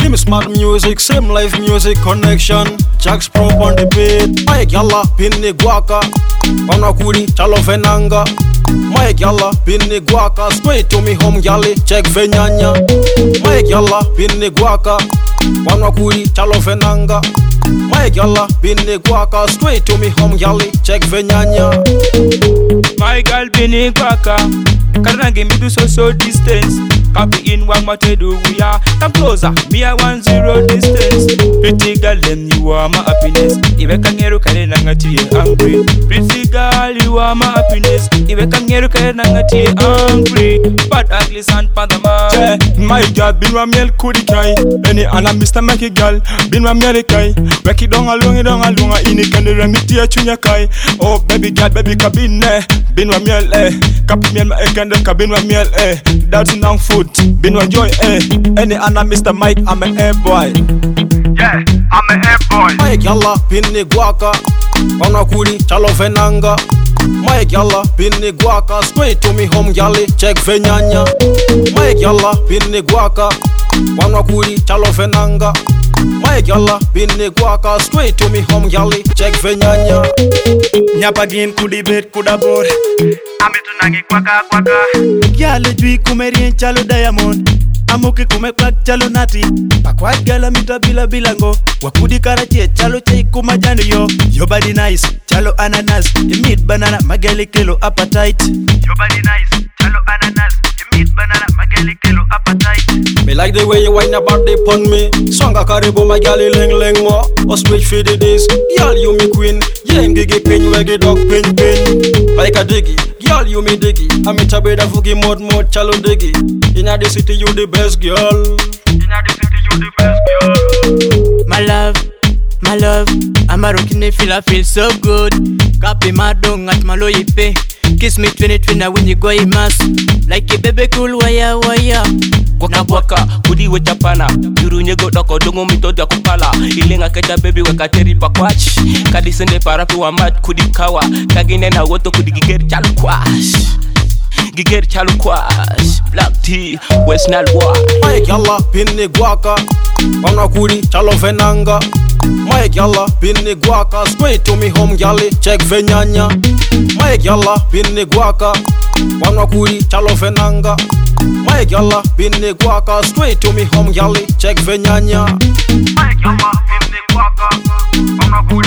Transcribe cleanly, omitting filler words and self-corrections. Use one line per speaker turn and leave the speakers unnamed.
Him smart music, same life music connection. Jack's prop on the beat. My gyal pinni guaka, wanakuli chalo venanga. My gyal pinni guaka, straight to me home gyali, check venyanya. My gyal pinni guaka, wanakuli chalo venanga. My gyal pinni guaka, straight to me home gyali, check venyanya.
My girl pinni guaka, karna give me do so distance. Copy in one what do we are. Come closer, me a 10 distance. Pretty girl, them you are my happiness. Iwe kangeru kare nangati angry. Pretty girl, you are my happiness. Iwe kangeru kare nangati angry. But ugly son pandama.
My girl, bin wa miel kudi kai. Any ana Mr. Mikey girl, bin wa miel kai. Weki donga lunga ini kende remiti ya chunya kai. Oh baby girl, baby kabine. Bin wa miel kapi miel ma ekende kabin wa miel That's now food. Been one joy, Any Anna Mr. Mike, I'm an air boy.
Yeah, I'm an air boy.
My gyal pinni guaka, wanakuli chalo venanga. My gyal pinni guaka, straight to me home gyali, check venyanya. My gyal pinni guaka, wanakuli chalo venanga. My gyal pinni guaka, straight to me home gyali, check venyanya.
Nyapagin kudi bet kudabor.
Ame tunangi kwaka.
Gyal jui kumerien chalo diamond. Amuki kumekwak chalo nati. Pakwat gyal mita bila ngo. Wakudi karachi chalo chai kumajani yo. Your body nice, chalo ananas. You meet banana, magali kilo appetite.
Your body nice, chalo ananas. You meet banana, magali kilo appetite.
Me like the way you whine about the pon me. Songa karibu my gyal leng mo. Or switch for the days. Gyal you me queen. Yeah, gigi pin, wegi dog pin. Like a diggy, girl you me diggy. I'm a chabeda fuki mod chalo diggy. Inna the city you the best girl.
Inna the city you the best girl.
My love, I'm a rockin' I feel so good. Copy my dong at malo ipe. Kiss me twin when you go imas. Like a baby cool waya.
Kwaka bwaka, kudi wechapana. Yuru nyego doko dongo mitodo ya kupala. Ilenga keja baby wekateri pakwach. Kadisende parapi wa mat kudi kawa. Kagine na woto kudi giger chalu kwash. Black tea, West Nile walk.
My gyal pinni guaka, wanakuli chalo venanga. My gyal pinni guaka, straight to me home gyali, check venyanya. My gyal pinni guaka, wanakuli chalo venanga. My gyal pinni guaka, straight to me home gyali, check venyanya.
My gyal pinni guaka, wanakuli